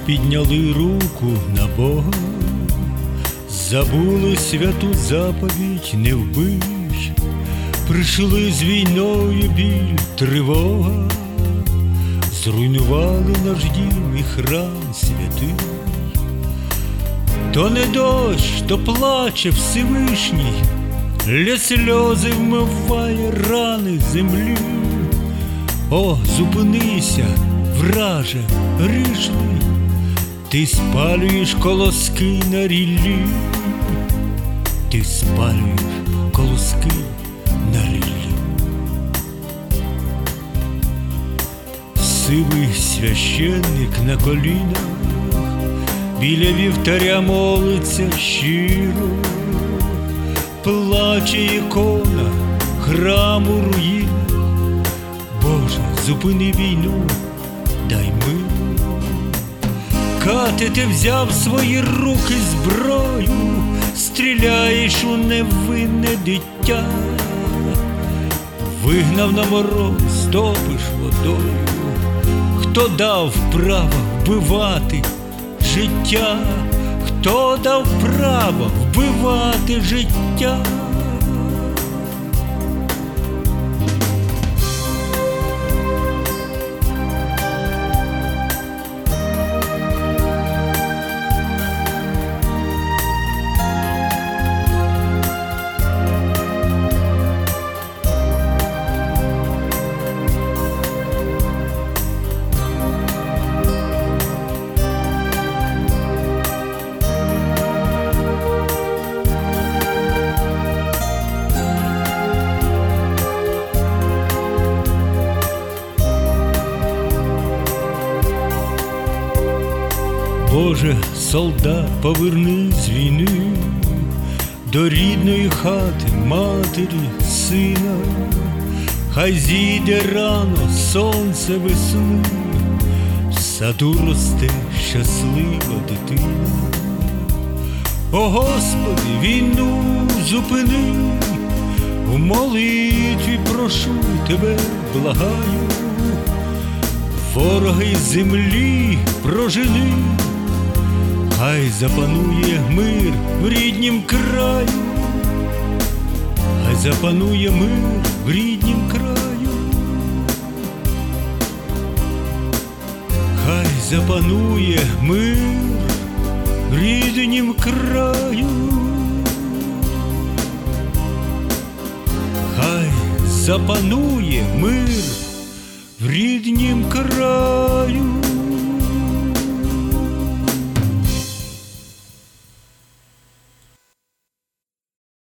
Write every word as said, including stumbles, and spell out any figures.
підняли руку на Бога, забули святу заповідь не вбий, прийшли з війною біль, тривога, зруйнували наш дім і храм святий. То не дощ, то плаче Всевишній, ля сльози вмиває рани землі. О, зупинися, враже, грішний, ти спалюєш колоски на ріллі, ти спалюєш колоски на ріллі. Сивий священник на колінах біля вівтаря молиться щиро, плаче ікона храму руїн. Боже, зупини війну, дай мир. Кате, ти взяв в свої руки зброю, стріляєш у невинне дитя, вигнав на мороз, топиш водою. Хто дав право вбивати життя? Хто дав право вбивати життя? Боже, солдат, поверни з війни до рідної хати, матері, сина. Хай зійде рано сонце весни, в саду росте щаслива дитина. О, Господи, війну зупини, в молитві прошу Тебе, благаю. Вороги землі прожени, хай запанує мир в ріднім краю, хай запанує мир в ріднім краю, хай запанує мир в ріднім краю, хай запанує мир в ріднім краю.